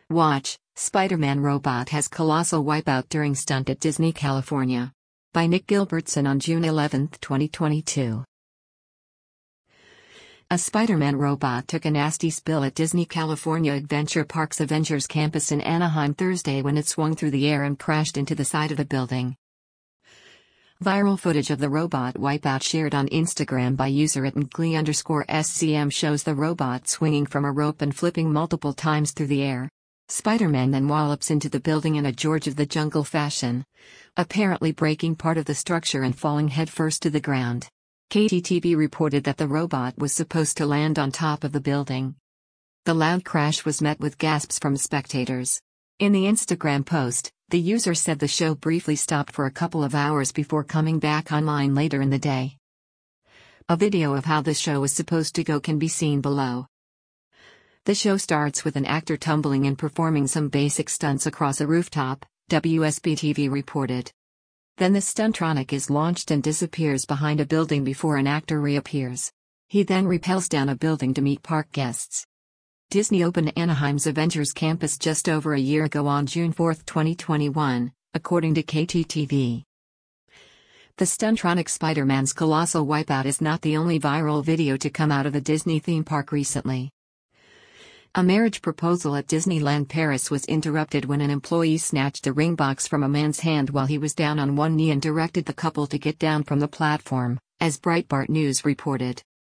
Watch, Spider-Man robot has colossal wipeout during stunt at Disney California. By Nick Gilbertson on June 11, 2022. A Spider-Man robot took a nasty spill at Disney California Adventure Park's Avengers Campus in Anaheim Thursday when it swung through the air and crashed into the side of the building. Viral footage of the robot wipeout shared on Instagram by user @mglee_scm shows the robot swinging from a rope and flipping multiple times through the air. Spider-Man then wallops into the building in a George of the Jungle fashion, apparently breaking part of the structure and falling headfirst to the ground. KTTV reported that the robot was supposed to land on top of the building. The loud crash was met with gasps from spectators. In the Instagram post, the user said the show briefly stopped for a couple of hours before coming back online later in the day. A video of how the show was supposed to go can be seen below. The show starts with an actor tumbling and performing some basic stunts across a rooftop, WSB-TV reported. Then the stuntronic is launched and disappears behind a building before an actor reappears. He then rappels down a building to meet park guests. Disney opened Anaheim's Avengers Campus just over a year ago on June 4, 2021, according to KTTV. The stuntronic Spider-Man's colossal wipeout is not the only viral video to come out of the Disney theme park recently. A marriage proposal at Disneyland Paris was interrupted when an employee snatched a ring box from a man's hand while he was down on one knee and directed the couple to get down from the platform, as Breitbart News reported.